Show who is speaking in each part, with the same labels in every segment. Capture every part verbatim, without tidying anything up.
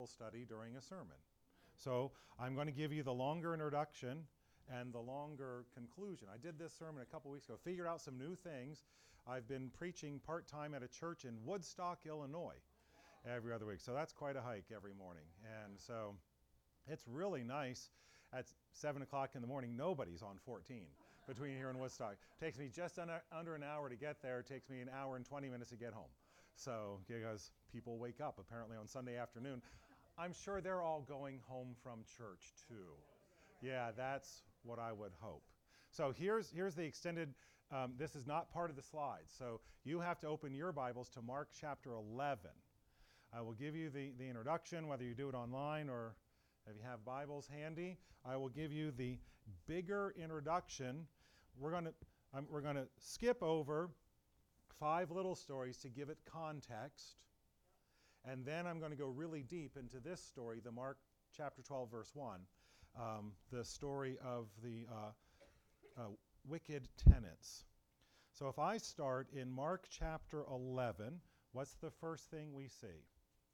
Speaker 1: study during a sermon. So I'm going to give you the longer introduction and the longer conclusion. I did this sermon a couple weeks ago, figured out some new things. I've been preaching part-time at a church in Woodstock, Illinois, every other week. So that's quite a hike every morning. And so it's really nice. At seven o'clock in the morning, nobody's on fourteen between here and Woodstock. It takes me just under, under an hour to get there. It takes me an hour and twenty minutes to get home. So, because people wake up apparently on Sunday afternoon. I'm sure they're all going home from church too. Yeah, that's what I would hope. So here's, here's the extended, um, this is not part of the slides. So you have to open your Bibles to Mark chapter eleven. I will give you the, the introduction, whether you do it online or if you have Bibles handy. I will give you the bigger introduction. We're going to um, we're going to skip over five little stories to give it context. And then I'm going to go really deep into this story, the Mark chapter twelve, verse one, um, the story of the uh, uh, wicked tenants. So if I start in Mark chapter eleven, what's the first thing we see?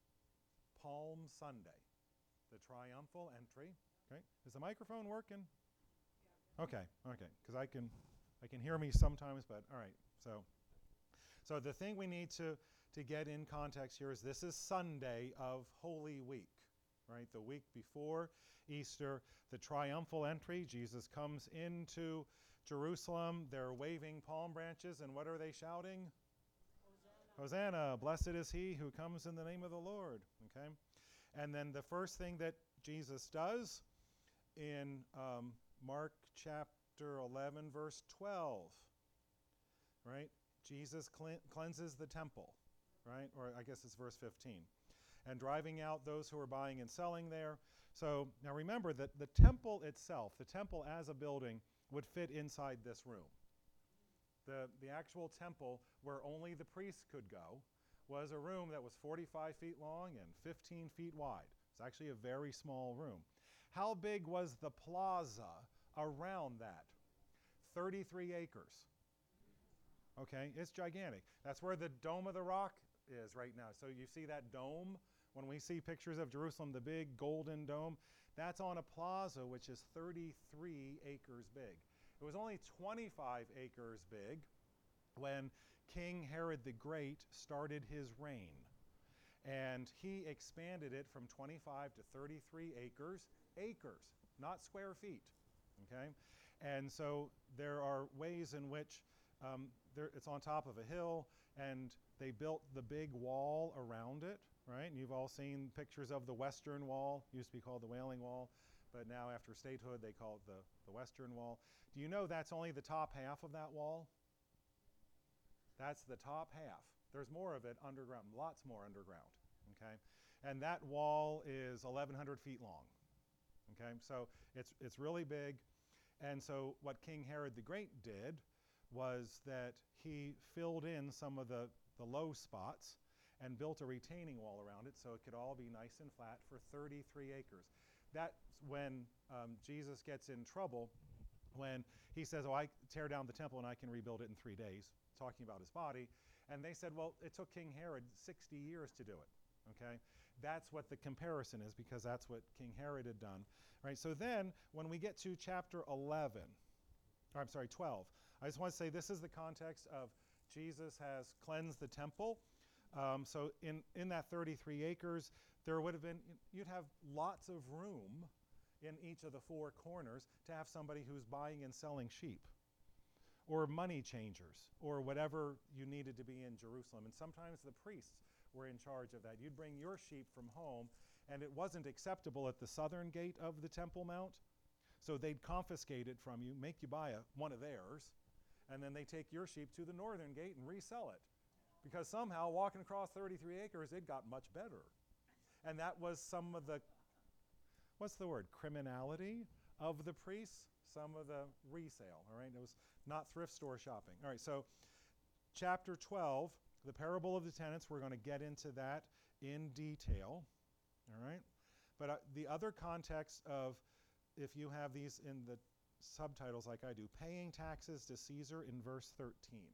Speaker 1: Palm Sunday. The triumphal entry. Okay, is the microphone working? Yeah. Okay, okay, because I can, I can hear me sometimes, but all right. So, so the thing we need to to get in context here is this is Sunday of Holy Week, right? The week before Easter, the triumphal entry. Jesus comes into Jerusalem. They're waving palm branches, and what are they shouting? Hosanna! Hosanna! Blessed is he who comes in the name of the Lord. Okay. And then the first thing that Jesus does in um, Mark chapter eleven, verse twelve, right? Jesus cle- cleanses the temple, right? Or I guess it's verse fifteen. And driving out those who are buying and selling there. So now remember that the temple itself, the temple as a building, would fit inside this room. The, the actual temple where only the priests could go was a room that was forty-five feet long and fifteen feet wide. It's actually a very small room. How big was the plaza around that? thirty-three acres. Okay, it's gigantic. That's where the Dome of the Rock is right now. So you see that dome? When we see pictures of Jerusalem, the big golden dome, that's on a plaza which is thirty-three acres big. It was only twenty-five acres big when King Herod the Great started his reign. And he expanded it from twenty-five to thirty-three acres, acres, not square feet, okay? And so there are ways in which um, there, it's on top of a hill, and they built the big wall around it, right? And you've all seen pictures of the Western Wall, used to be called the Wailing Wall, but now after statehood they call it the, the Western Wall. Do you know that's only the top half of that wall? That's the top half. There's more of it underground, lots more underground, okay? And that wall is eleven hundred feet long, okay? So it's, it's really big. And so what King Herod the Great did was that he filled in some of the, the low spots and built a retaining wall around it so it could all be nice and flat for thirty-three acres. That's when um, Jesus gets in trouble, when he says, oh, I tear down the temple and I can rebuild it in three days. Talking about his body. And they said, well, it took King Herod sixty years to do it, okay? That's what the comparison is, because that's what King Herod had done, right? So then, when we get to chapter eleven, or I'm sorry, twelve, I just want to say this is the context of Jesus has cleansed the temple. Um, so in, in that thirty-three acres, there would have been, you'd have lots of room in each of the four corners to have somebody who's buying and selling sheep, or money changers, or whatever you needed to be in Jerusalem. And sometimes the priests were in charge of that. You'd bring your sheep from home, and it wasn't acceptable at the southern gate of the Temple Mount, so they'd confiscate it from you, make you buy a, one of theirs, and then they take your sheep to the northern gate and resell it. Because somehow, walking across thirty-three acres, it got much better. And that was some of the, what's the word, criminality of the priests? Some of the resale, all right? It was not thrift store shopping. All right, so chapter twelve, the parable of the tenants, we're going to get into that in detail, all right? But uh, the other context of, if you have these in the subtitles like I do, paying taxes to Caesar in verse thirteen.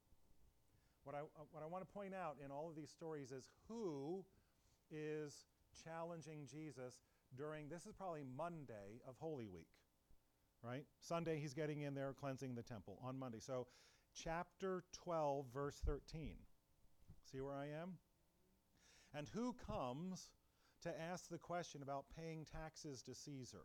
Speaker 1: What I, uh, what I want to point out in all of these stories is who is challenging Jesus during, this is probably Monday of Holy Week, right? Sunday he's getting in there cleansing the temple on Monday. So chapter twelve, verse thirteen. See where I am? And who comes to ask the question about paying taxes to Caesar?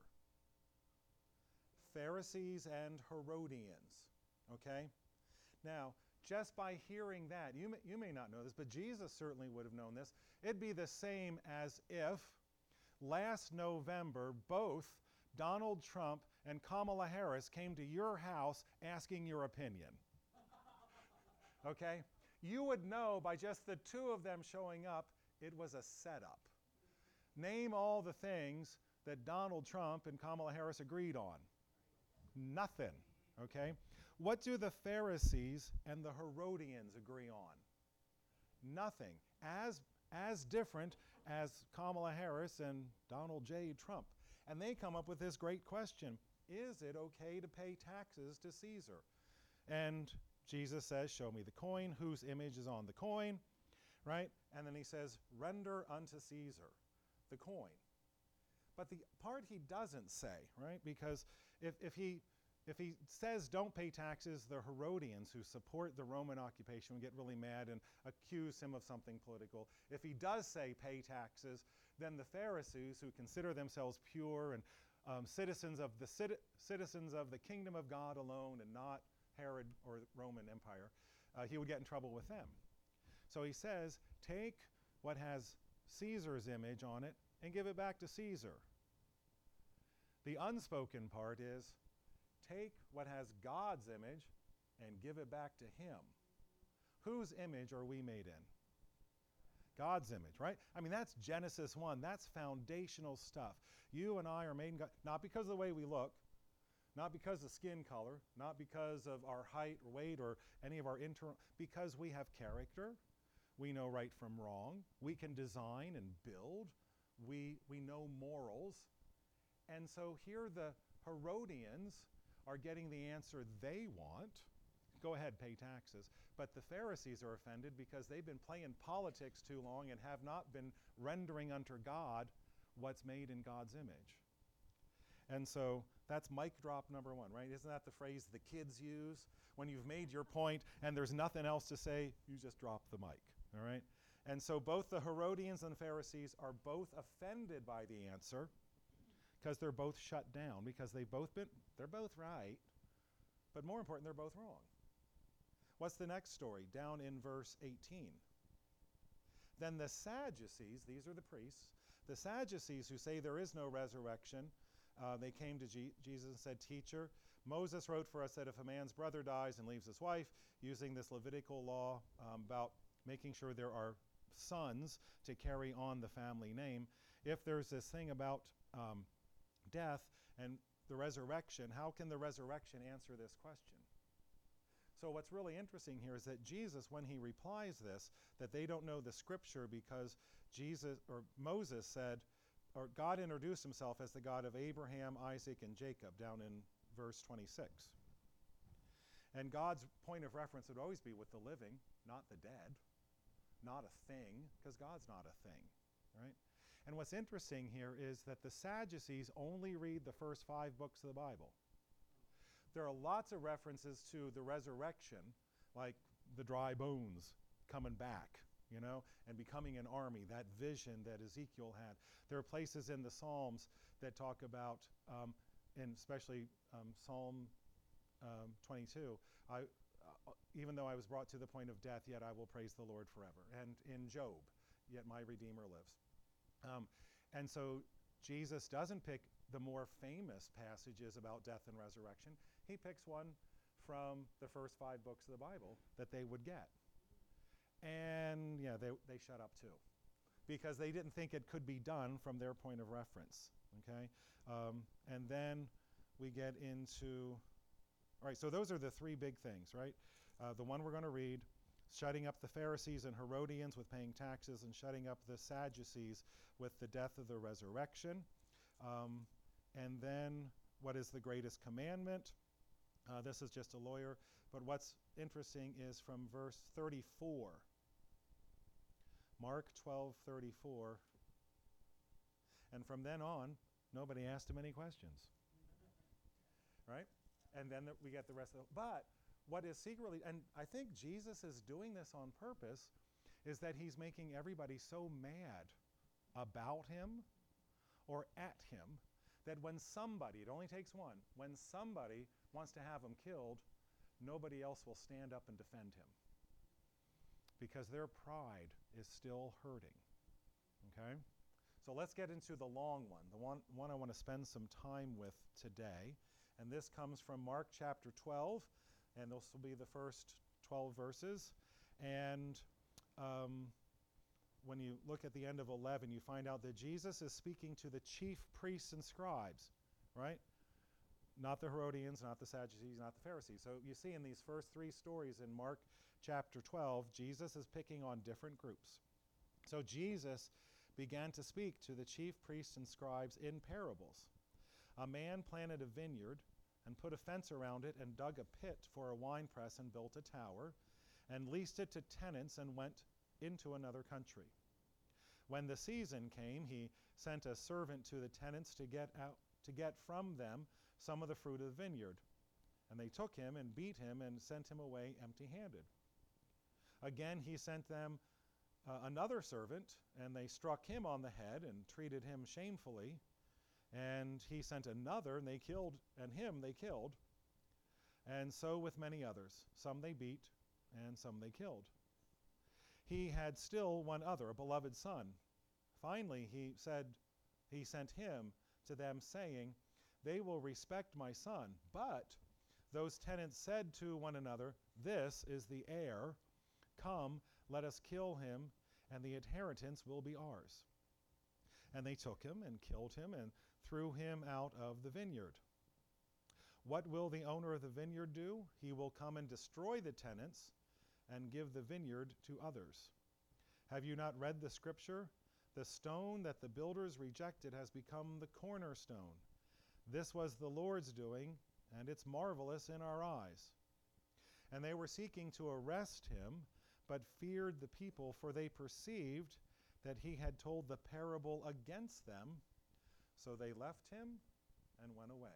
Speaker 1: Pharisees and Herodians, okay? Now, just by hearing that, you may, you may not know this, but Jesus certainly would have known this. It'd be the same as if last November both Donald Trump and Kamala Harris came to your house asking your opinion. Okay? You would know by just the two of them showing up, it was a setup. Name all the things that Donald Trump and Kamala Harris agreed on. Nothing, okay? What do the Pharisees and the Herodians agree on? Nothing. As, as different as Kamala Harris and Donald J. Trump. And they come up with this great question: is it okay to pay taxes to Caesar? And Jesus says, show me the coin, whose image is on the coin, right? And then he says, render unto Caesar the coin. But the part he doesn't say, right? Because if, if he if he says don't pay taxes, the Herodians who support the Roman occupation will get really mad and accuse him of something political. If he does say pay taxes, then the Pharisees, who consider themselves pure and um, citizens of the citi- citizens of the kingdom of God alone and not Herod or the Roman Empire, uh, he would get in trouble with them. So he says, take what has Caesar's image on it and give it back to Caesar. The unspoken part is, take what has God's image and give it back to him. Whose image are we made in? God's image, right? I mean, that's Genesis one. That's foundational stuff. You and I are made in God, not because of the way we look, not because of skin color, not because of our height or weight or any of our internal, because we have character. We know right from wrong. We can design and build. We, we know morals. And so here the Herodians are getting the answer they want. Go ahead, pay taxes. But the Pharisees are offended because they've been playing politics too long and have not been rendering unto God what's made in God's image. And so that's mic drop number one, right? Isn't that the phrase the kids use? When you've made your point and there's nothing else to say, you just drop the mic, all right? And so both the Herodians and the Pharisees are both offended by the answer because they're both shut down, because they've both been, they're both right, but more important, they're both wrong. What's the next story? Down in verse eighteen. Then the Sadducees, these are the priests, the Sadducees who say there is no resurrection, uh, they came to G- Jesus and said, Teacher, Moses wrote for us that if a man's brother dies and leaves his wife, using this Levitical law um, about making sure there are sons to carry on the family name, if there's this thing about um, death and the resurrection, how can the resurrection answer this question? So what's really interesting here is that Jesus, when he replies this, that they don't know the scripture because Jesus or Moses said, or God introduced himself as the God of Abraham, Isaac, and Jacob down in verse twenty-six. And God's point of reference would always be with the living, not the dead, not a thing, because God's not a thing, right? And what's interesting here is that the Sadducees only read the first five books of the Bible. There are lots of references to the resurrection, like the dry bones coming back, you know, and becoming an army, that vision that Ezekiel had. There are places in the Psalms that talk about, um, and especially um, Psalm um, twenty-two, I, uh, even though I was brought to the point of death, yet I will praise the Lord forever. And in Job, yet my Redeemer lives. Um, and so Jesus doesn't pick the more famous passages about death and resurrection. He picks one from the first five books of the Bible that they would get. And yeah, they, they shut up too, because they didn't think it could be done from their point of reference, okay? Um, and then we get into, all right, so those are the three big things, right? Uh, the one we're going to read, shutting up the Pharisees and Herodians with paying taxes, and shutting up the Sadducees with the death of the resurrection. Um, and then what is the greatest commandment? Uh, this is just a lawyer, but what's interesting is from verse thirty-four. Mark twelve thirty-four. And from then on, nobody asked him any questions. Right? And then the, we get the rest of it. But what is secretly, and I think Jesus is doing this on purpose, is that he's making everybody so mad about him or at him that when somebody, it only takes one, when somebody wants to have him killed, nobody else will stand up and defend him because their pride is still hurting. Okay? So let's get into the long one, the one, one I want to spend some time with today. And this comes from Mark chapter twelve, and this will be the first twelve verses. And um, when you look at the end of eleven, you find out that Jesus is speaking to the chief priests and scribes, right? Not the Herodians, not the Sadducees, not the Pharisees. So you see in these first three stories in Mark chapter twelve, Jesus is picking on different groups. So Jesus began to speak to the chief priests and scribes in parables. A man planted a vineyard and put a fence around it and dug a pit for a winepress and built a tower and leased it to tenants and went into another country. When the season came, he sent a servant to the tenants to get out to get from them some of the fruit of the vineyard. And they took him and beat him and sent him away empty-handed. Again, he sent them uh, another servant, and they struck him on the head and treated him shamefully. And he sent another, and they killed, and him they killed. And so with many others. Some they beat, and some they killed. He had still one other, a beloved son. Finally, he said, he sent him to them, saying, "They will respect my son." But those tenants said to one another, "This is the heir. Come, let us kill him, and the inheritance will be ours." And they took him and killed him and threw him out of the vineyard. What will the owner of the vineyard do? He will come and destroy the tenants and give the vineyard to others. Have you not read the scripture? The stone that the builders rejected has become the cornerstone. This was the Lord's doing, and it's marvelous in our eyes. And they were seeking to arrest him, but feared the people, for they perceived that he had told the parable against them. So they left him and went away.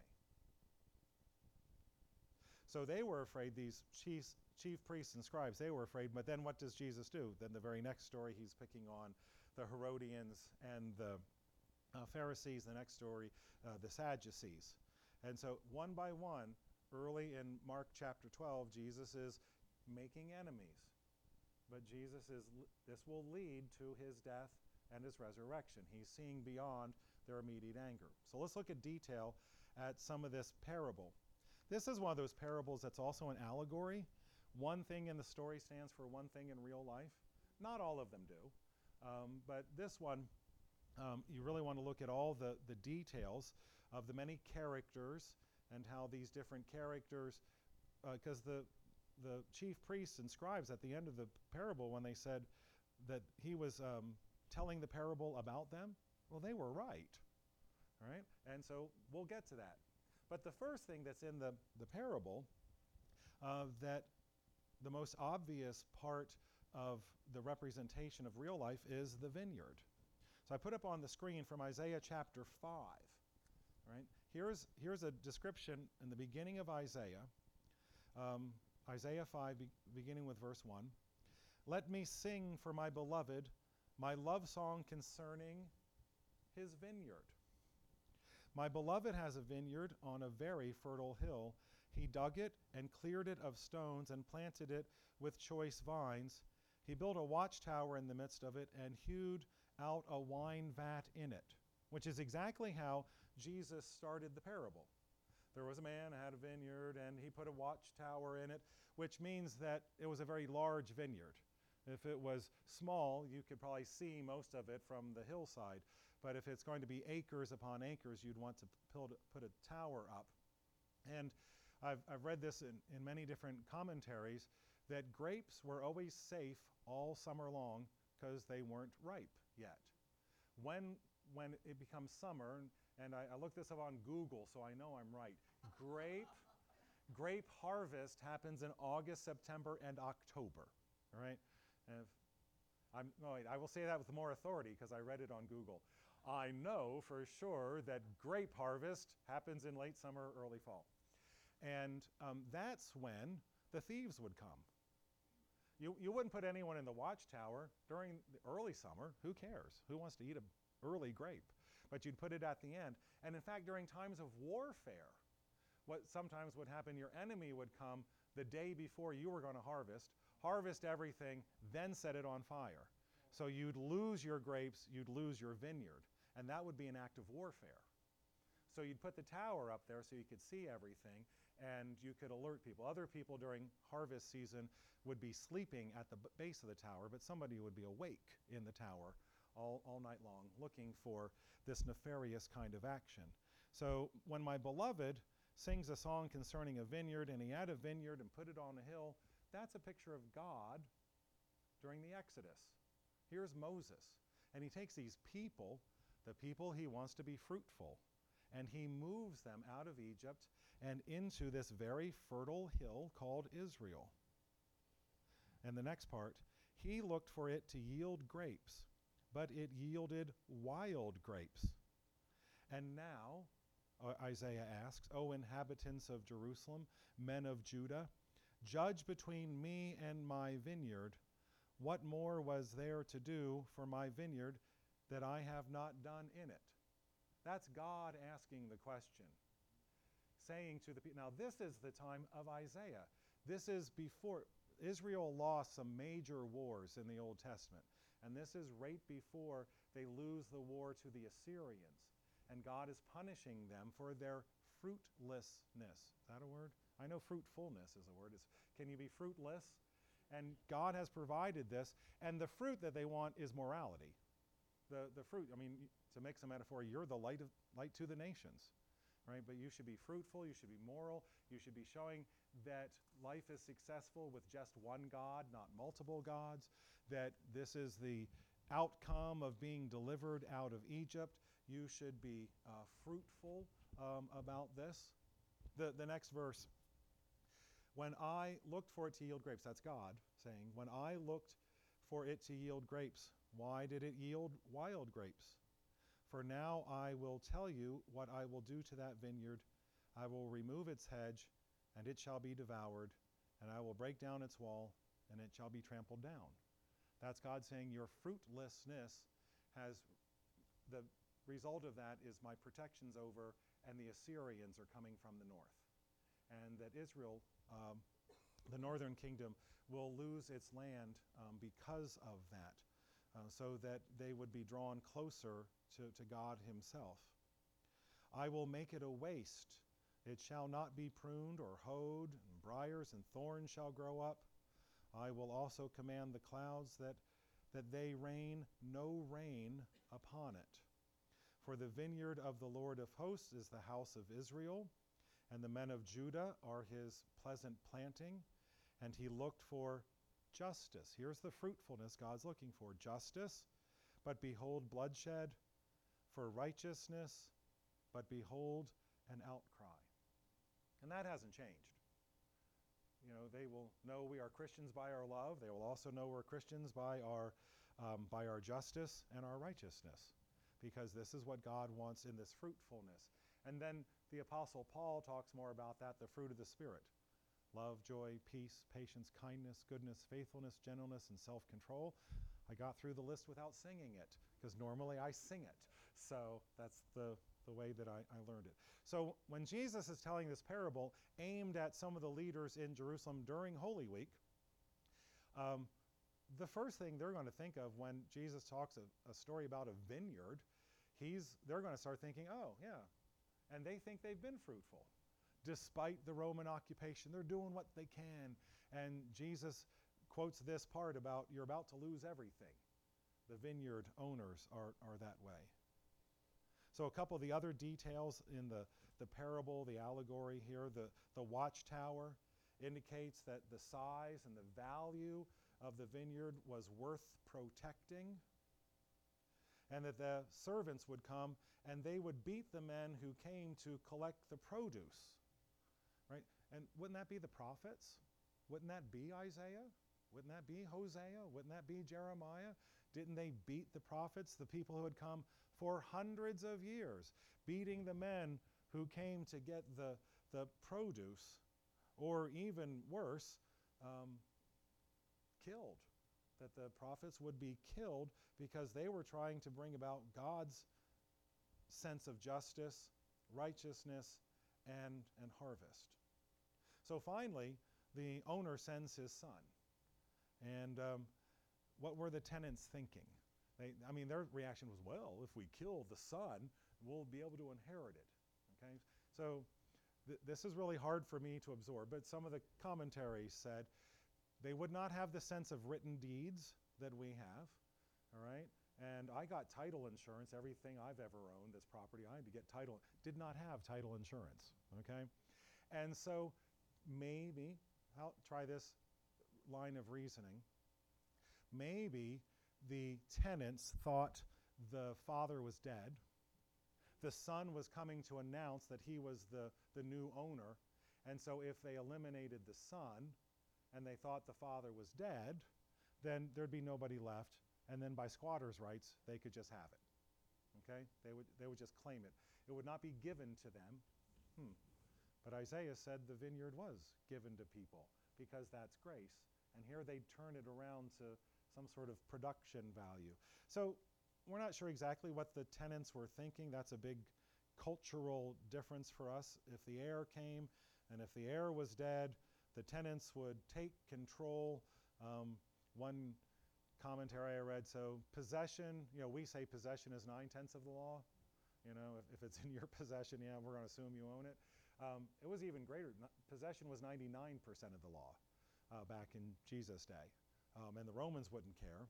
Speaker 1: So they were afraid, these chief, chief priests and scribes, they were afraid. But then what does Jesus do? Then the very next story, he's picking on the Herodians and the uh, Pharisees. The next story, uh, the Sadducees. And so one by one, early in Mark chapter twelve, Jesus is making enemies. But Jesus is, this will lead to his death and his resurrection. He's seeing beyond their immediate anger. So let's look at detail at some of this parable. This is one of those parables that's also an allegory. One thing in the story stands for one thing in real life. Not all of them do. Um, but this one, um, you really want to look at all the, the details of the many characters and how these different characters, because uh, the the chief priests and scribes at the end of the parable, when they said that he was um, telling the parable about them, well, they were right, all right? And so we'll get to that. But the first thing that's in the, the parable, uh, that the most obvious part of the representation of real life is the vineyard. So I put up on the screen from Isaiah chapter five, right? Here's, here's a description in the beginning of Isaiah, um, Isaiah five, be, beginning with verse one. "Let me sing for my beloved my love song concerning his vineyard. My beloved has a vineyard on a very fertile hill. He dug it and cleared it of stones and planted it with choice vines. He built a watchtower in the midst of it and hewed out a wine vat in it," which is exactly how Jesus started the parable. There was a man who had a vineyard, and he put a watchtower in it, which means that it was a very large vineyard. If it was small, you could probably see most of it from the hillside. But if it's going to be acres upon acres, you'd want to put a tower up. And I've, I've read this in, in many different commentaries, that grapes were always safe all summer long because they weren't ripe yet. When, when it becomes summer, and I, I looked this up on Google, so I know I'm right. Grape, grape harvest happens in August, September, and October. All right? And if I'm, no, wait, I will say that with more authority because I read it on Google. I know for sure that grape harvest happens in late summer, early fall. And um, that's when the thieves would come. You, you wouldn't put anyone in the watchtower during the early summer. Who cares? Who wants to eat an early grape? But you'd put it at the end. And in fact, during times of warfare, what sometimes would happen, your enemy would come the day before you were going to harvest, harvest everything, then set it on fire. So you'd lose your grapes, you'd lose your vineyard. And that would be an act of warfare. So you'd put the tower up there so you could see everything, and you could alert people. Other people during harvest season would be sleeping at the b- base of the tower, but somebody would be awake in the tower all, all night long looking for this nefarious kind of action. So when my beloved sings a song concerning a vineyard, and he had a vineyard and put it on a hill, that's a picture of God during the Exodus. Here's Moses, and he takes these people, the people he wants to be fruitful, and he moves them out of Egypt and into this very fertile hill called Israel. And the next part, he looked for it to yield grapes, but it yielded wild grapes. And now, uh, Isaiah asks, O inhabitants of Jerusalem, men of Judah, judge between me and my vineyard. What more was there to do for my vineyard that I have not done in it? That's God asking the question, saying to the people. Now, this is the time of Isaiah. This is before Israel lost some major wars in the Old Testament. And this is right before they lose the war to the Assyrians. And God is punishing them for their fruitlessness. Is that a word? I know fruitfulness is a word. It's, can you be fruitless? And God has provided this. And the fruit that they want is morality. The, the fruit, I mean, to mix a metaphor, you're the light of light to the nations, right? But you should be fruitful, you should be moral, you should be showing that life is successful with just one God, not multiple gods, that this is the outcome of being delivered out of Egypt. You should be uh, fruitful um, about this. The, the next verse, when I looked for it to yield grapes, that's God saying, when I looked for it to yield grapes, why did it yield wild grapes? For now I will tell you what I will do to that vineyard. I will remove its hedge, and it shall be devoured, and I will break down its wall, and it shall be trampled down. That's God saying your fruitlessness has, the result of that is my protection's over, and the Assyrians are coming from the north. And that Israel, um, the northern kingdom, will lose its land um, because of that. Uh, so that they would be drawn closer to, to God himself. I will make it a waste. It shall not be pruned or hoed, and briars and thorns shall grow up. I will also command the clouds that, that they rain no rain upon it. For the vineyard of the Lord of hosts is the house of Israel, and the men of Judah are his pleasant planting. And he looked for justice. Here's the fruitfulness God's looking for. Justice, but behold bloodshed. For righteousness, but behold an outcry. And that hasn't changed. You know, they will know we are Christians by our love. They will also know we're Christians by our, um, by our justice and our righteousness. Because this is what God wants in this fruitfulness. And then the Apostle Paul talks more about that, the fruit of the Spirit. Love, joy, peace, patience, kindness, goodness, faithfulness, gentleness, and self-control. I got through the list without singing it, because normally I sing it. So that's the, the way that I, I learned it. So when Jesus is telling this parable aimed at some of the leaders in Jerusalem during Holy Week, um, the first thing they're going to think of when Jesus talks a, a story about a vineyard, he's, they're going to start thinking, oh, yeah. And they think they've been fruitful. Despite the Roman occupation, they're doing what they can. And Jesus quotes this part about, you're about to lose everything. The vineyard owners are, are that way. So a couple of the other details in the, the parable, the allegory here, the, the watchtower indicates that the size and the value of the vineyard was worth protecting. And that the servants would come and they would beat the men who came to collect the produce. Right? And wouldn't that be the prophets? Wouldn't that be Isaiah? Wouldn't that be Hosea? Wouldn't that be Jeremiah? Didn't they beat the prophets, the people who had come for hundreds of years, beating the men who came to get the, the produce, or even worse, um, killed. That the prophets would be killed because they were trying to bring about God's sense of justice, righteousness, and, and harvest. So finally, the owner sends his son. And um, what were the tenants thinking? They, I mean, their reaction was, well, if we kill the son, we'll be able to inherit it. Okay? So th- this is really hard for me to absorb, but some of the commentaries said they would not have the sense of written deeds that we have, all right? And I got title insurance. Everything I've ever owned, this property, I had to get title. Did not have title insurance, okay? And so maybe, I'll try this line of reasoning. Maybe the tenants thought the father was dead. The son was coming to announce that he was the, the new owner. And so if they eliminated the son and they thought the father was dead, then there'd be nobody left. And then by squatters' rights, they could just have it. Okay? They would, they would just claim it. It would not be given to them. Hmm. But Isaiah said the vineyard was given to people because that's grace. And here they turn it around to some sort of production value. So we're not sure exactly what the tenants were thinking. That's a big cultural difference for us. If the heir came and if the heir was dead, the tenants would take control. Um, one commentary I read, so possession, you know, we say possession is nine-tenths of the law. You know, if, if it's in your possession, yeah, we're going to assume you own it. Um, it was even greater. No, possession was ninety-nine percent of the law uh, back in Jesus' day. Um, and the Romans wouldn't care.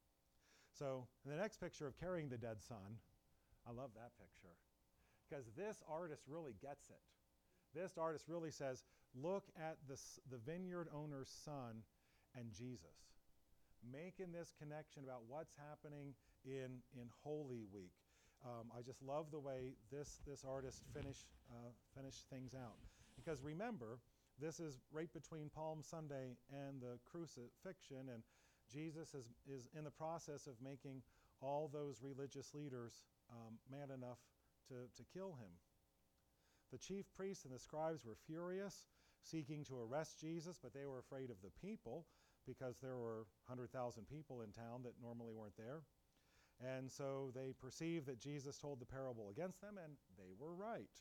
Speaker 1: So in the next picture of carrying the dead son, I love that picture. Because this artist really gets it. This artist really says, look at this, the vineyard owner's son and Jesus. Making this connection about what's happening in, in Holy Week. Um, I just love the way this, this artist finish, uh, finished things out. Because remember, this is right between Palm Sunday and the crucifixion, and Jesus is, is in the process of making all those religious leaders um, mad enough to, to kill him. The chief priests and the scribes were furious, seeking to arrest Jesus, but they were afraid of the people, because there were one hundred thousand people in town that normally weren't there. And so they perceived that Jesus told the parable against them, and they were right.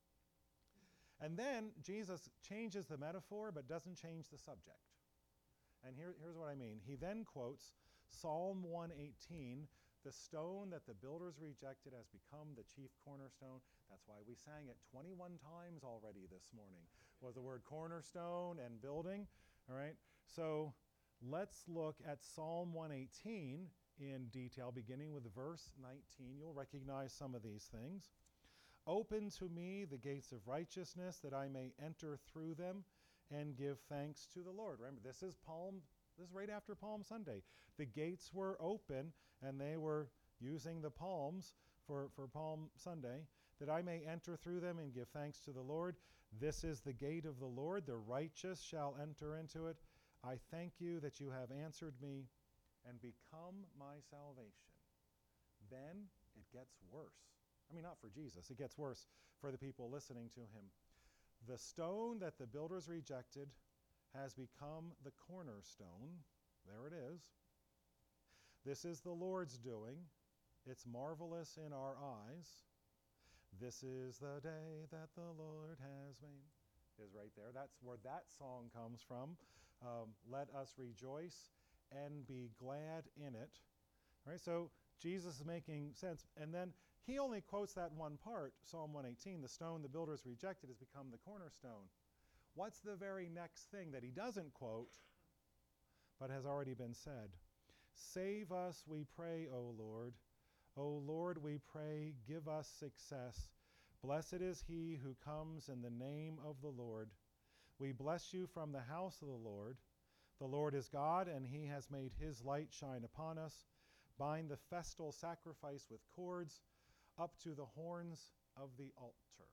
Speaker 1: And then Jesus changes the metaphor, but doesn't change the subject. And here, here's what I mean. He then quotes Psalm one eighteen, the stone that the builders rejected has become the chief cornerstone. That's why we sang it twenty-one times already this morning, was the word cornerstone and building. All right, so let's look at Psalm one eighteen in detail, beginning with verse nineteen. You'll recognize some of these things. Open to me the gates of righteousness, that I may enter through them and give thanks to the Lord. Remember, this is Palm, this is right after Palm Sunday. The gates were open, and they were using the palms for, for Palm Sunday, that I may enter through them and give thanks to the Lord. This is the gate of the Lord, the righteous shall enter into it. I thank you that you have answered me and become my salvation. Then it gets worse. I mean, not for Jesus. It gets worse for the people listening to him. The stone that the builders rejected has become the cornerstone. There it is. This is the Lord's doing. It's marvelous in our eyes. This is the day that the Lord has made. Is right there. That's where that song comes from. Um, Let us rejoice and be glad in it. All right, so Jesus is making sense. And then he only quotes that one part, Psalm one eighteen, the stone the builders rejected has become the cornerstone. What's the very next thing that he doesn't quote, but has already been said? Save us, we pray, O Lord. O Lord, we pray, give us success. Blessed is he who comes in the name of the Lord. We bless you from the house of the Lord. The Lord is God, and he has made his light shine upon us. Bind the festal sacrifice with cords up to the horns of the altar.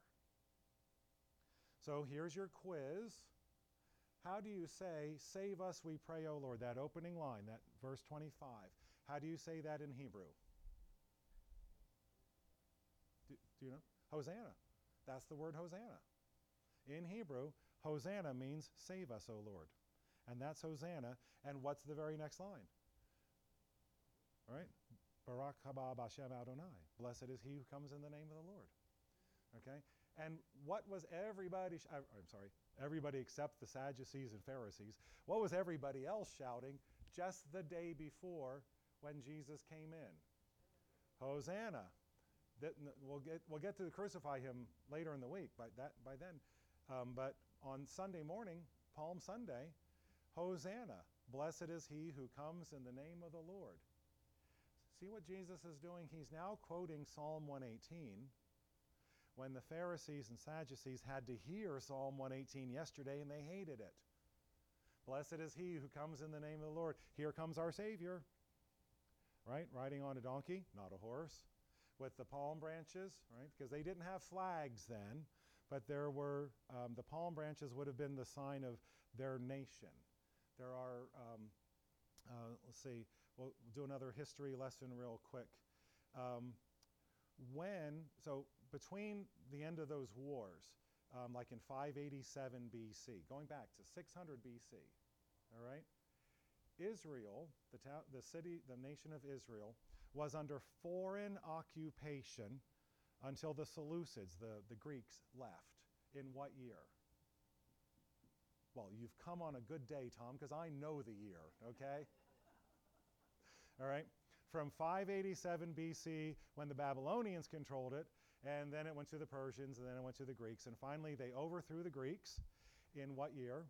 Speaker 1: So here's your quiz. How do you say, save us, we pray, O Lord? That opening line, that verse twenty-five. How do you say that in Hebrew? Do you know? Hosanna. That's the word Hosanna. In Hebrew, Hosanna means save us, O Lord. And that's Hosanna. And what's the very next line? All right? Barak haba b'Hashem Adonai. Blessed is he who comes in the name of the Lord. Okay? And what was everybody, sh- I'm sorry, everybody except the Sadducees and Pharisees, what was everybody else shouting just the day before when Jesus came in? Hosanna. That, we'll get we'll get to crucify him later in the week. By that by then, um, but on Sunday morning, Palm Sunday, Hosanna! Blessed is he who comes in the name of the Lord. See what Jesus is doing? He's now quoting Psalm one eighteen. When the Pharisees and Sadducees had to hear Psalm one eighteen yesterday and they hated it. Blessed is he who comes in the name of the Lord. Here comes our Savior. Right? Riding on a donkey, not a horse. With the palm branches, right? Because they didn't have flags then, but there were, um, the palm branches would have been the sign of their nation. There are, um, uh, let's see, we'll do another history lesson real quick. Um, when, so between the end of those wars, um, like in five eighty-seven B C, going back to six hundred B C, all right? Israel, the, ta- the city, the nation of Israel, was under foreign occupation until the Seleucids, the, the Greeks, left. In what year? Well, you've come on a good day, Tom, because I know the year, okay? All right? From five eighty-seven B C, when the Babylonians controlled it, and then it went to the Persians, and then it went to the Greeks, and finally they overthrew the Greeks in what year?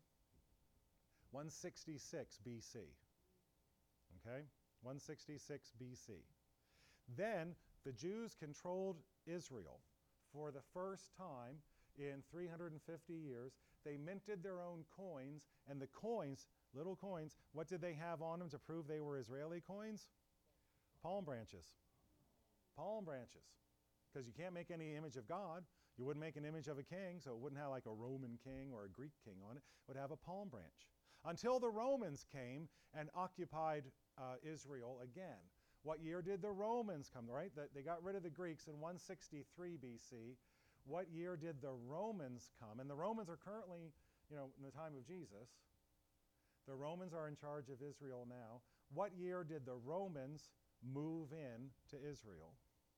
Speaker 1: one sixty-six B C. Okay? one sixty-six B C. Then the Jews controlled Israel for the first time in three hundred fifty years. They minted their own coins, and the coins, little coins, what did they have on them to prove they were Israeli coins? Palm branches. Palm branches. Because you can't make any image of God. You wouldn't make an image of a king, so it wouldn't have like a Roman king or a Greek king on it. It would have a palm branch. Until the Romans came and occupied uh, Israel again. What year did the Romans come, right? The, they got rid of the Greeks in one sixty-three B C. What year did the Romans come? And the Romans are currently, you know, in the time of Jesus. The Romans are in charge of Israel now. What year did the Romans move in to Israel?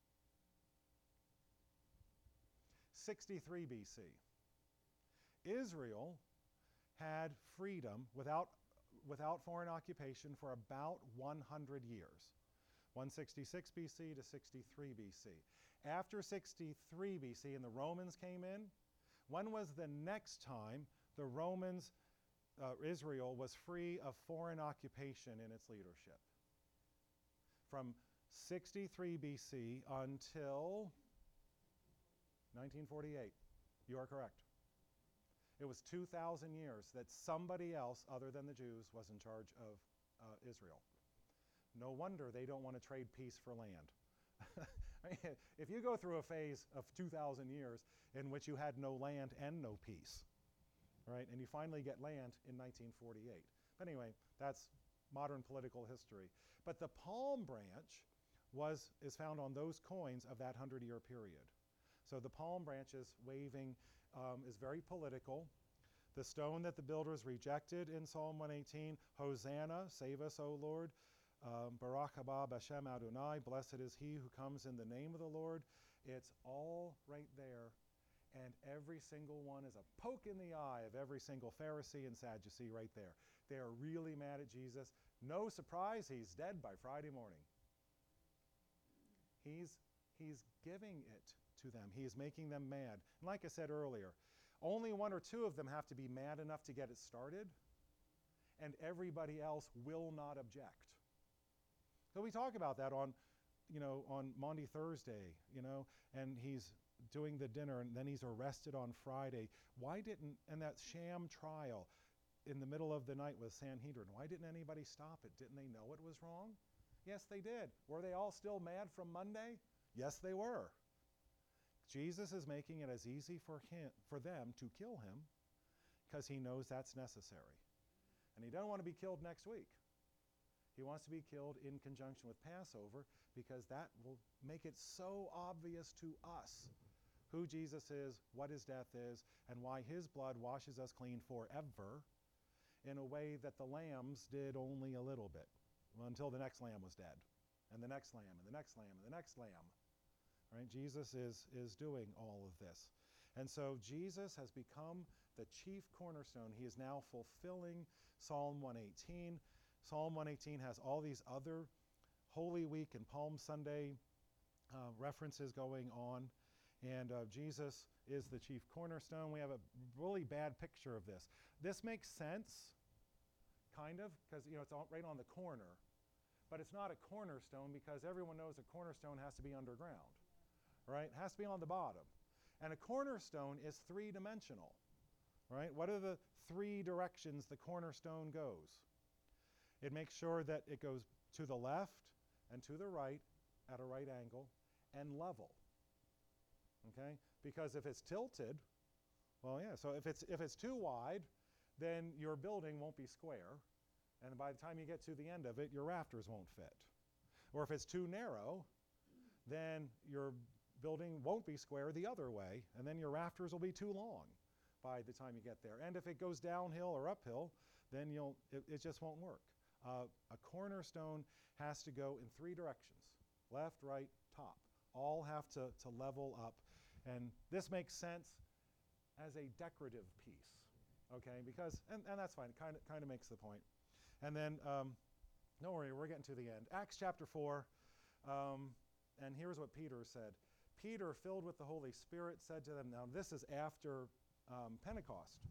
Speaker 1: sixty-three B C. Israel had freedom without, without foreign occupation for about one hundred years. one sixty-six B C to sixty-three B C. After sixty-three B C and the Romans came in, when was the next time the Romans, uh, Israel was free of foreign occupation in its leadership? From sixty-three B C until nineteen forty-eight. You are correct. It was two thousand years that somebody else other than the Jews was in charge of uh, Israel. No wonder they don't want to trade peace for land. I mean, if you go through a phase of two thousand years in which you had no land and no peace, right, and you finally get land in nineteen forty-eight. But anyway, that's modern political history. But the palm branch was, is found on those coins of that hundred-year period. So the palm branches waving um, is very political. The stone that the builders rejected in Psalm one eighteen, Hosanna, save us, O Lord. Um, Barak haba b'Hashem Adonai, blessed is he who comes in the name of the Lord. It's all right there. And every single one is a poke in the eye of every single Pharisee and Sadducee right there. They are really mad at Jesus. No surprise, he's dead by Friday morning. He's, he's giving it to them. He is making them mad. And like I said earlier, only one or two of them have to be mad enough to get it started, and everybody else will not object. So we talk about that on, you know, on Maundy Thursday, you know, and he's doing the dinner, and then he's arrested on Friday. Why didn't, and that sham trial in the middle of the night with Sanhedrin, why didn't anybody stop it? Didn't they know it was wrong? Yes, they did. Were they all still mad from Monday? Yes, they were. Jesus is making it as easy for him, for them to kill him, because he knows that's necessary. And he doesn't want to be killed next week. He wants to be killed in conjunction with Passover, because that will make it so obvious to us who Jesus is, what his death is, and why his blood washes us clean forever in a way that the lambs did only a little bit, well, until the next lamb was dead, and the next lamb, and the next lamb, and the next lamb. Right? Jesus is, is doing all of this. And so Jesus has become the chief cornerstone. He is now fulfilling Psalm one eighteen. Psalm one eighteen has all these other Holy Week and Palm Sunday uh, references going on. And uh, Jesus is the chief cornerstone. We have a really bad picture of this. This makes sense, kind of, because you know it's all right on the corner. But it's not a cornerstone because everyone knows a cornerstone has to be underground. Right? It has to be on the bottom. And a cornerstone is three-dimensional. Right? What are the three directions the cornerstone goes? It makes sure that it goes to the left and to the right at a right angle and level. Okay? Because if it's tilted, well, yeah, so if it's if it's too wide, then your building won't be square, and by the time you get to the end of it, your rafters won't fit. Or if it's too narrow, then your building won't be square the other way, and then your rafters will be too long by the time you get there. And if it goes downhill or uphill, then you'll it, it just won't work. Uh, a cornerstone has to go in three directions, left, right, top. All have to, to level up. And this makes sense as a decorative piece, okay? Because, and, and that's fine, it kind of kind of makes the point. And then, um, don't worry, we're getting to the end. Acts chapter four, um, and here's what Peter said. Peter, filled with the Holy Spirit, said to them, now this is after um, Pentecost.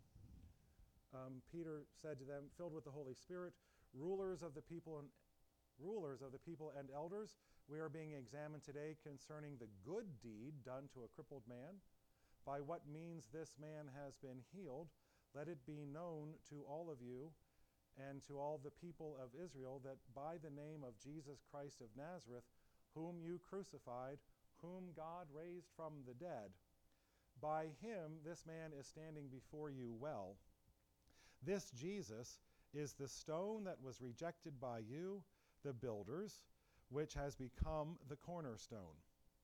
Speaker 1: Um, Peter said to them, filled with the Holy Spirit, rulers of the people and rulers of the people and elders, we are being examined today concerning the good deed done to a crippled man. By what means this man has been healed, let it be known to all of you and to all the people of Israel that by the name of Jesus Christ of Nazareth, whom you crucified, whom God raised from the dead, by him this man is standing before you well. This Jesus is the stone that was rejected by you, the builders, which has become the cornerstone.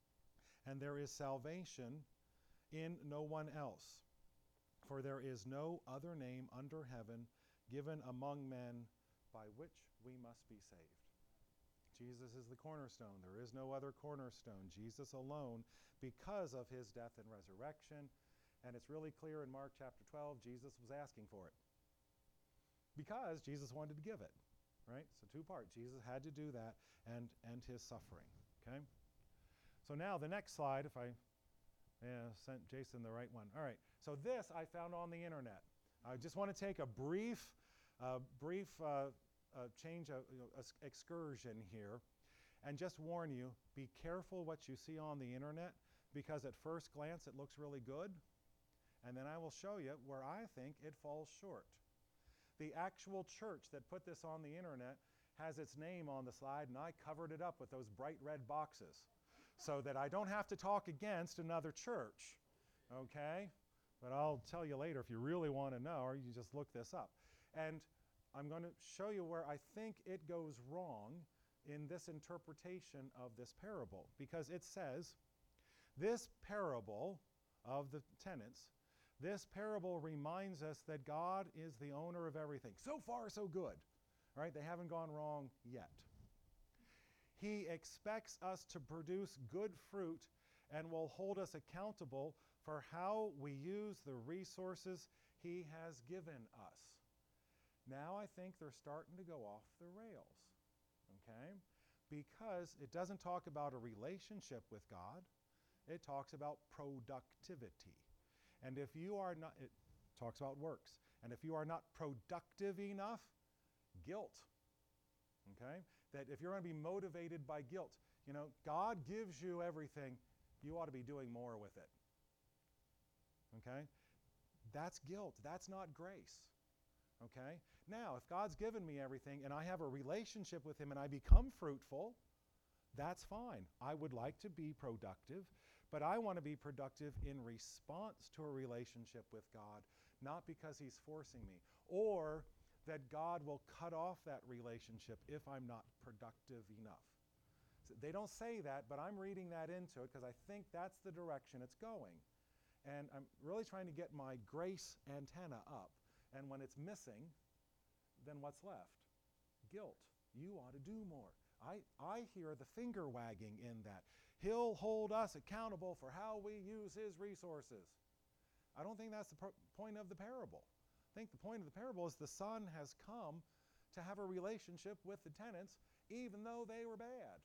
Speaker 1: And there is salvation in no one else, for there is no other name under heaven given among men by which we must be saved. Jesus is the cornerstone. There is no other cornerstone. Jesus alone, because of his death and resurrection. And it's really clear in Mark chapter twelve, Jesus was asking for it. Because Jesus wanted to give it, right? So two parts. Jesus had to do that and, and his suffering, okay? So now the next slide, if I yeah, sent Jason the right one. All right, so this I found on the internet. I just want to take a brief, uh, brief uh, uh, change, of, you know, excursion here and just warn you, be careful what you see on the internet because at first glance it looks really good and then I will show you where I think it falls short. The actual church that put this on the internet has its name on the slide, and I covered it up with those bright red boxes so that I don't have to talk against another church, okay? But I'll tell you later if you really want to know, or you just look this up. And I'm going to show you where I think it goes wrong in this interpretation of this parable, because it says, this parable of the tenants, this parable reminds us that God is the owner of everything. So far, so good. Right? They haven't gone wrong yet. He expects us to produce good fruit and will hold us accountable for how we use the resources he has given us. Now I think they're starting to go off the rails. Okay? Because it doesn't talk about a relationship with God. It talks about productivity. And if you are not, it talks about works. And if you are not productive enough, guilt. Okay? That if you're going to be motivated by guilt, you know, God gives you everything, you ought to be doing more with it. Okay? That's guilt. That's not grace. Okay? Now, if God's given me everything and I have a relationship with him and I become fruitful, that's fine. I would like to be productive. But I want to be productive in response to a relationship with God, not because he's forcing me, or that God will cut off that relationship if I'm not productive enough. They don't say that, but I'm reading that into it because I think that's the direction it's going. And I'm really trying to get my grace antenna up. And when it's missing, then what's left? Guilt. You ought to do more. I, I hear the finger wagging in that. He'll hold us accountable for how we use his resources. I don't think that's the pro- point of the parable. I think the point of the parable is the son has come to have a relationship with the tenants, even though they were bad.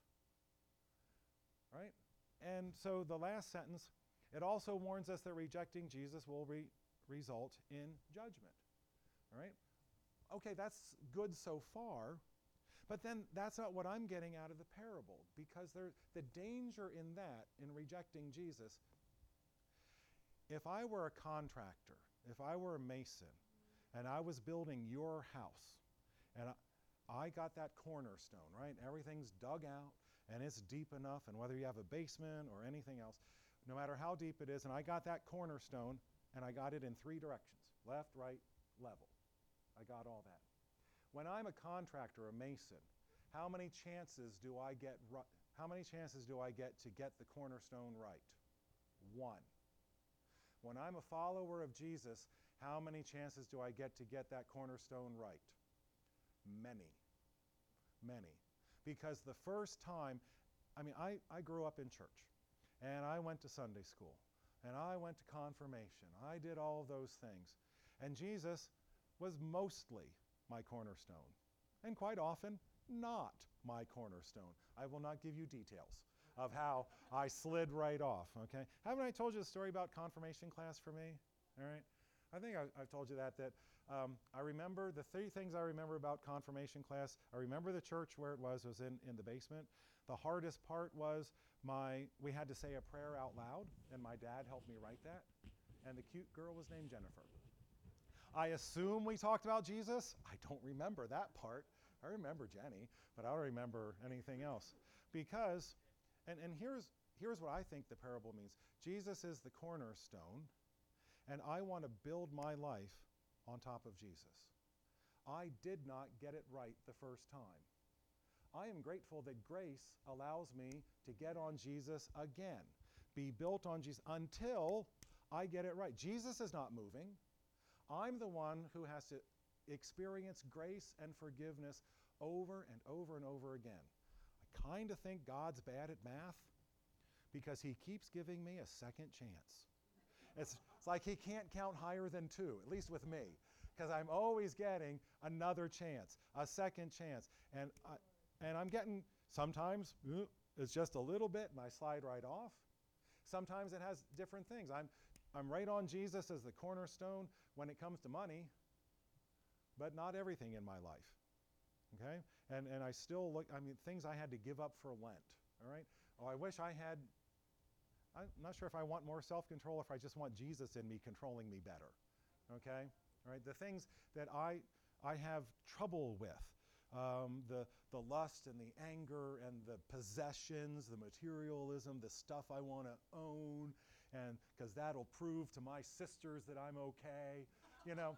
Speaker 1: Right? And so the last sentence, it also warns us that rejecting Jesus will re- result in judgment. All right? Okay, that's good so far, but then that's not what I'm getting out of the parable, because there, the danger in that, in rejecting Jesus, if I were a contractor, if I were a mason, and I was building your house, and I, I got that cornerstone, right? Everything's dug out, and it's deep enough, and whether you have a basement or anything else, no matter how deep it is, and I got that cornerstone, and I got it in three directions, left, right, level. I got all that. When I'm a contractor, a mason, how many chances do I get ru- how many chances do I get to get the cornerstone right? One. When I'm a follower of Jesus, how many chances do I get to get that cornerstone right? Many. Many. Because the first time, I mean, I, I grew up in church, and I went to Sunday school, and I went to confirmation. I did all of those things. And Jesus was mostly my cornerstone, and quite often not my cornerstone. I will not give you details of how I slid right off, okay? Haven't I told you the story about confirmation class for me? All right? I think I, I've told you that, that um, I remember, the three things I remember about confirmation class, I remember the church where it was, was in, in the basement. The hardest part was my, we had to say a prayer out loud, and my dad helped me write that, and the cute girl was named Jennifer. I assume we talked about Jesus. I don't remember that part. I remember Jenny, but I don't remember anything else. Because, and, and here's, here's what I think the parable means. Jesus is the cornerstone, and I want to build my life on top of Jesus. I did not get it right the first time. I am grateful that grace allows me to get on Jesus again, be built on Jesus until I get it right. Jesus is not moving. I'm the one who has to experience grace and forgiveness over and over and over again. I kind of think God's bad at math because he keeps giving me a second chance. It's, it's like he can't count higher than two, at least with me, because I'm always getting another chance, a second chance. And, I, and I'm getting, sometimes uh, it's just a little bit and I slide right off. Sometimes it has different things. I'm, I'm right on Jesus as the cornerstone when it comes to money, but not everything in my life, okay? And, and I still look, I mean, things I had to give up for Lent, all right? Oh, I wish I had, I'm not sure if I want more self-control or if I just want Jesus in me controlling me better, okay? All right, the things that I, I have trouble with, um, the, the lust and the anger and the possessions, the materialism, the stuff I want to own, and because that'll prove to my sisters that I'm okay, you know.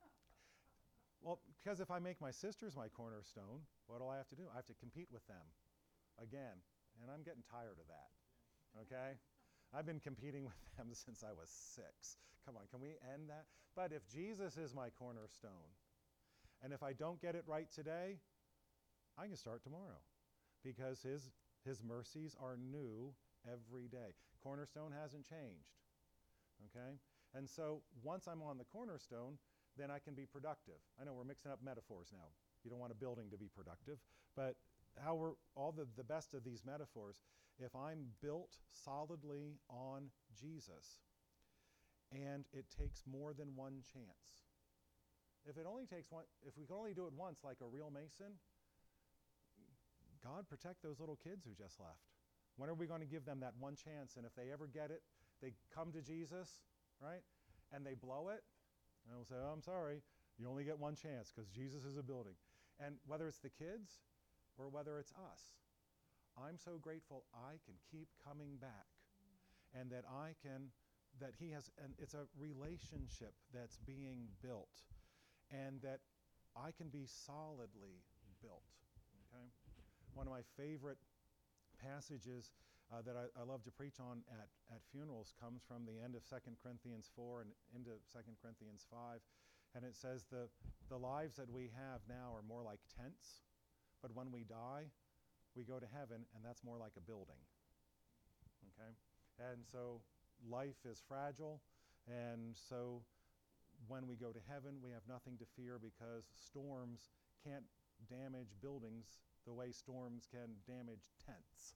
Speaker 1: Well, because if I make my sisters my cornerstone, what do I have to do? I have to compete with them again, and I'm getting tired of that, okay? I've been competing with them since I was six. Come on, can we end that? But if Jesus is my cornerstone, and if I don't get it right today, I can start tomorrow because his, his mercies are new every day. Cornerstone hasn't changed, okay? And so once I'm on the cornerstone, then I can be productive. I know we're mixing up metaphors now. You don't want a building to be productive, but how we're, all the, the best of these metaphors, if I'm built solidly on Jesus, and it takes more than one chance. If it only takes one, if we can only do it once like a real mason, God protect those little kids who just left. When are we going to give them that one chance? And if they ever get it, they come to Jesus, right? And they blow it, and we'll say, oh, I'm sorry, you only get one chance because Jesus is a building. And whether it's the kids or whether it's us, I'm so grateful I can keep coming back and that I can, that he has, and it's a relationship that's being built and that I can be solidly built, okay? One of my favorite passages uh, that I, I love to preach on at, at funerals comes from the end of Second Corinthians four and into Second Corinthians five. And it says the, the lives that we have now are more like tents, but when we die, we go to heaven, and that's more like a building. Okay? And so life is fragile, and so when we go to heaven, we have nothing to fear because storms can't damage buildings the way storms can damage tents.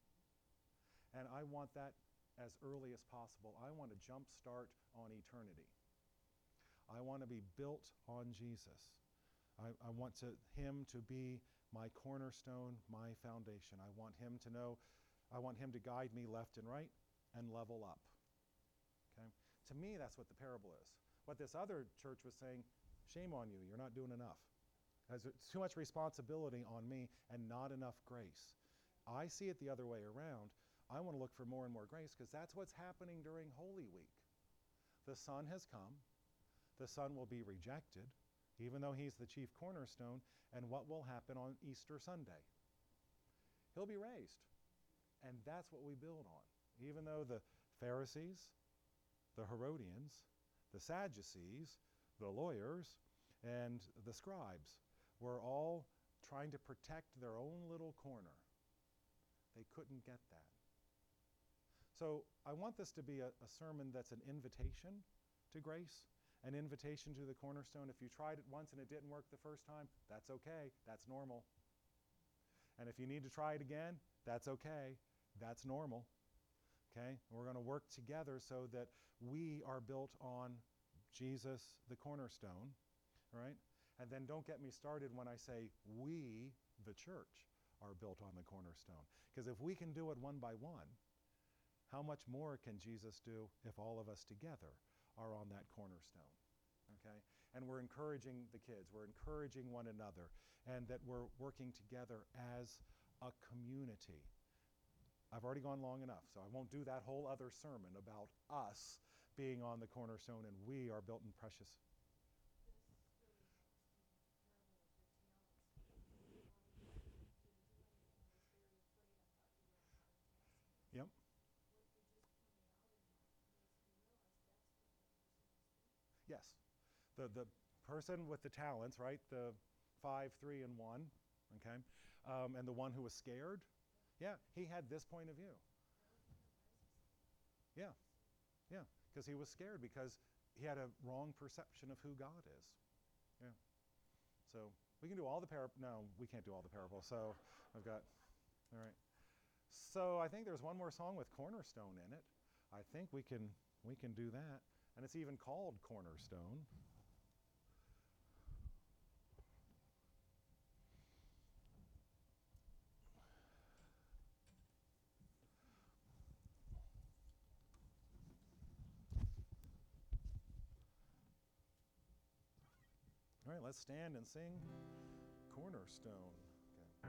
Speaker 1: And I want that as early as possible. I want to jump start on eternity. I want to be built on Jesus. I, I want to, him to be my cornerstone, my foundation. I want him to know, I want him to guide me left and right and level up. Okay? To me, that's what the parable is. What this other church was saying, shame on you, you're not doing enough. There's too much responsibility on me and not enough grace. I see it the other way around. I want to look for more and more grace because that's what's happening during Holy Week. The Son has come. The Son will be rejected, even though he's the chief cornerstone. And what will happen on Easter Sunday? He'll be raised. And that's what we build on. Even though the Pharisees, the Herodians, the Sadducees, the lawyers, and the scribes were all trying to protect their own little corner. They couldn't get that. So I want this to be a, a sermon that's an invitation to grace, an invitation to the cornerstone. If you tried it once and it didn't work the first time, that's okay. That's normal. And if you need to try it again, that's okay. That's normal. Okay? And we're going to work together so that we are built on Jesus, the cornerstone, right? And then don't get me started when I say we, the church, are built on the cornerstone. Because if we can do it one by one, how much more can Jesus do if all of us together are on that cornerstone? Okay? And we're encouraging the kids, we're encouraging one another, and that we're working together as a community. I've already gone long enough, so I won't do that whole other sermon about us being on the cornerstone and we are built in precious. Yep. Yes. The the person with the talents, right? The five, three, and one, okay? Um, and the one who was scared, yeah, he had this point of view. Yeah, yeah, because he was scared because he had a wrong perception of who God is. Yeah. So we can do all the parables. No, we can't do all the parables. So I've got, all right. So I think there's one more song with Cornerstone in it. I think we can we can do that. And it's even called Cornerstone. All right, let's stand and sing Cornerstone. Okay.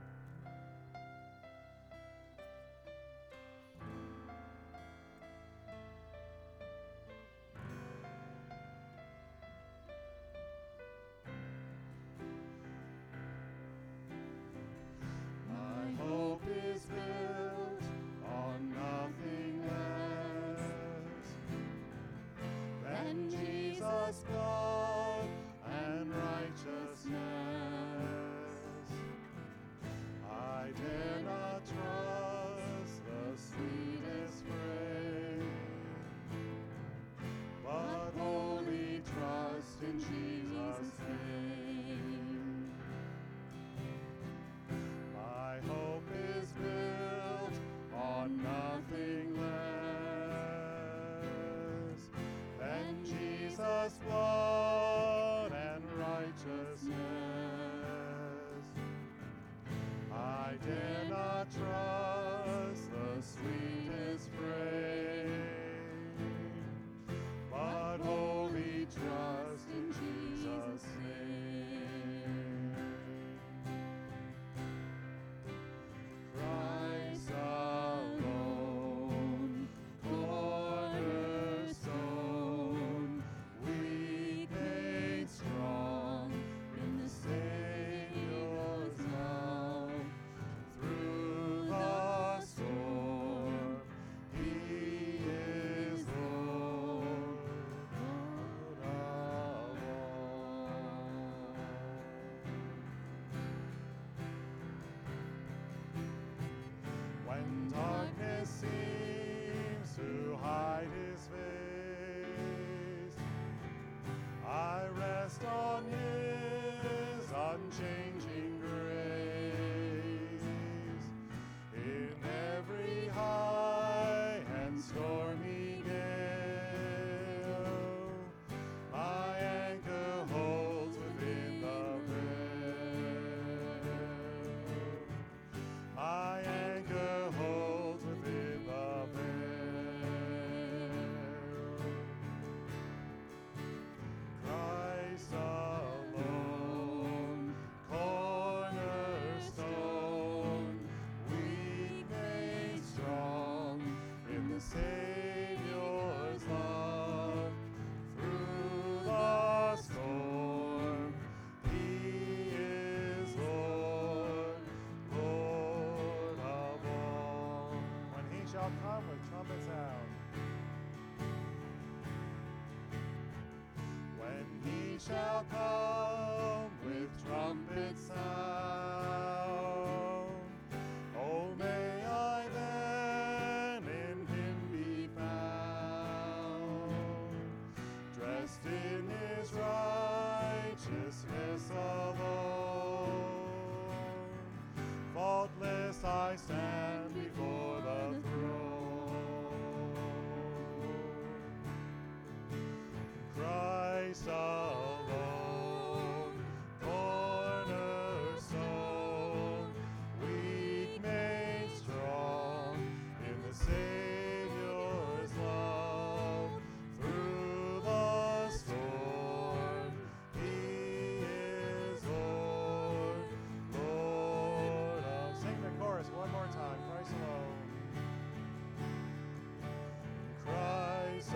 Speaker 1: Blood and righteousness, I dare not trust the sweetest frame, but wholly trust in Jesus' name. Christ alone, cornerstone, we shall come with trumpet sound. When he shall come with trumpet sound, oh, may I then in him be found, dressed in his righteousness alone. Faultless I stand before the throne. Christ alone, cornerstone, weak made strong in the Savior's love. Through the storm, he is Lord, Lord of. Sing the chorus one more time. Christ alone. Christ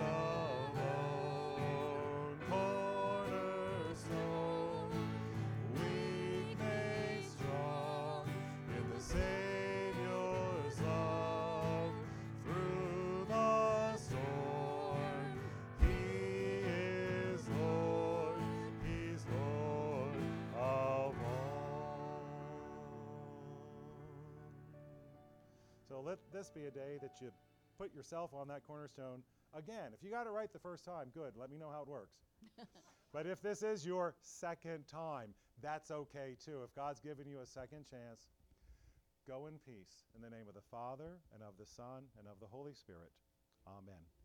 Speaker 1: alone, cornerstone, weak made strong in the Savior's love. Through the storm, he is Lord, he's Lord of all. So let this be a day that you put yourself on that cornerstone again. If you got it right the first time, good. Let me know how it works. But if this is your second time, that's okay too. If God's given you a second chance, go in peace in the name of the Father and of the Son and of the Holy Spirit. Amen.